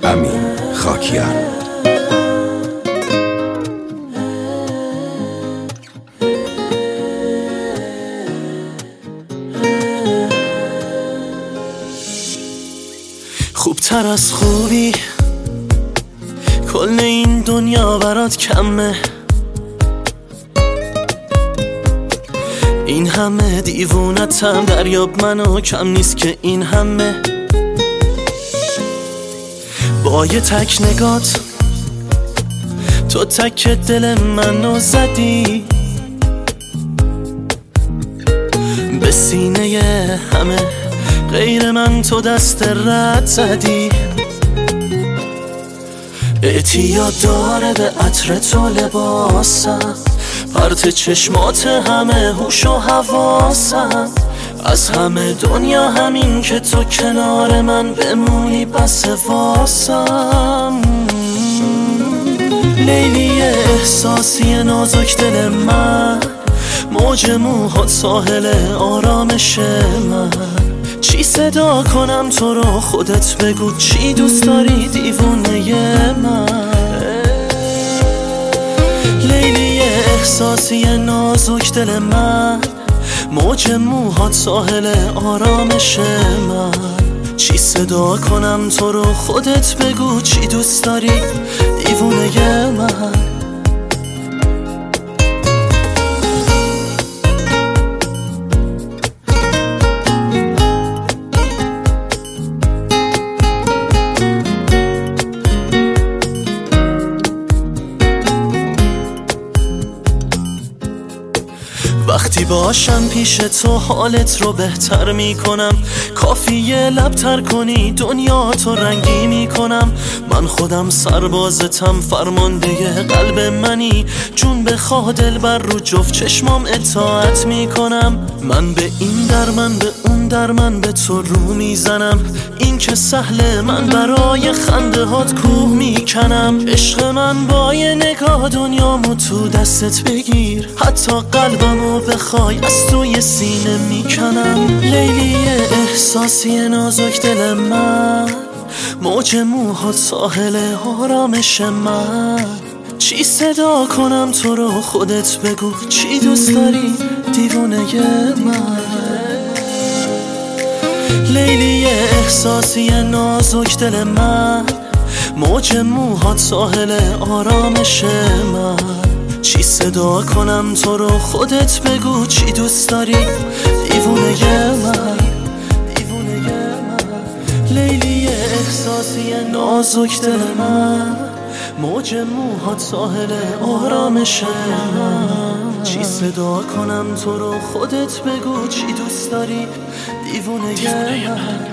امین خاکیان. خوبتر از خوبی کل این دنیا برات کمه، این همه دیوونتم دریاب منو، کم نیست که این همه. با یه تک نگات تو تک دل منو زدی به سینه همه، غیر من تو دست رد زدی. اعتیاد داره به عطر تو لباسم، پرت چشمات همه هوش و حواسم، از همه دنیا همین که تو کنار من بمونی بس واسم. لیلی احساسی نازک دل من، موج موهات ساحل آرامش من، چی صدا کنم تو رو خودت بگو چی دوست داری دیوونه من. لیلی احساسی نازک دل من، موج موهات ساحل آرامش من، چی صدا کنم تو رو خودت بگو چی دوست داری دیوونه من. وقتی باشم پیش تو حالت رو بهتر میکنم، کافیه لبتر کنی دنیا تو رنگی میکنم. من خودم سربازتم فرمانده قلب منی، جون بخواه دلبر رو جفت چشمام اطاعت میکنم. من به این در من به اون در من به تو رو میزنم، این که سهله من برای خنده هات کوه میکنم. عشق من با یه نگاه دنیامو تو دستت بگیر، حتی قلبمو بخوای از توی سینه میکنم. لیلی احساسی نازک دل من، موج موهات ساحل آرامش من، چی صدا کنم تو رو خودت بگو چی دوست داری دیوونه من. لیلی احساسی نازک دل من، موج موهات ساحل آرامش من، چی صدا کنم تو رو خودت بگو چی دوست داری دیوونه من. لیلی احساسی نازک دل من، موج موهات ساحل آرامش من، چی صدا کنم تو رو خودت بگو چی دوست داری دیوونه من.